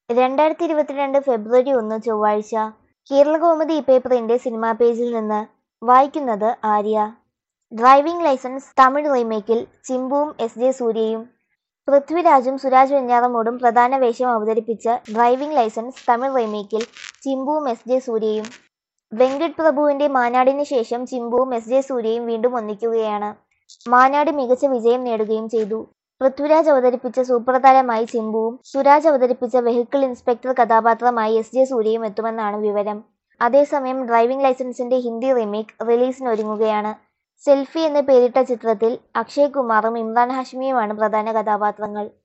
2022 ഫെബ്രുവരി 1 ചൊവ്വാഴ്ച. കേരളകൗമുദി പേപ്പറിന്റെ സിനിമാ പേജിൽ നിന്ന് വായിക്കുന്നത് ആര്യ. ഡ്രൈവിംഗ് ലൈസൻസ് തമിഴ് റീമേക്കിൽ ചിമ്പുവും എസ്.ജെ. സൂര്യയും. പൃഥ്വിരാജും സുരാജ് വെഞ്ഞാറമൂടും പ്രധാന വേഷം അവതരിപ്പിച്ച ഡ്രൈവിംഗ് ലൈസൻസ് തമിഴ് റീമേക്കിൽ ചിമ്പുവും എസ്.ജെ. സൂര്യയും. വെങ്കട് പ്രഭുവിന്റെ മാനാടിന് ശേഷം ചിമ്പുവും എസ്.ജെ. സൂര്യയും വീണ്ടും ഒന്നിക്കുകയാണ്. മാനാട് മികച്ച വിജയം നേടുകയും ചെയ്തു. പൃഥ്വിരാജ് അവതരിപ്പിച്ച സൂപ്പർതാരമായി ചിമ്പുവും സുരാജ് അവതരിപ്പിച്ച വെഹിക്കിൾ ഇൻസ്പെക്ടർ കഥാപാത്രമായി എസ്.ജെ. സൂര്യയും എത്തുമെന്നാണ് വിവരം. അതേസമയം ഡ്രൈവിംഗ് ലൈസൻസിന്റെ ഹിന്ദി റീമേക്ക് റിലീസിനൊരുങ്ങുകയാണ്. സെൽഫി എന്ന് പേരിട്ട ചിത്രത്തിൽ അക്ഷയ് കുമാറും ഇമ്രാൻ ഹാഷ്മിയുമാണ് പ്രധാന കഥാപാത്രങ്ങൾ.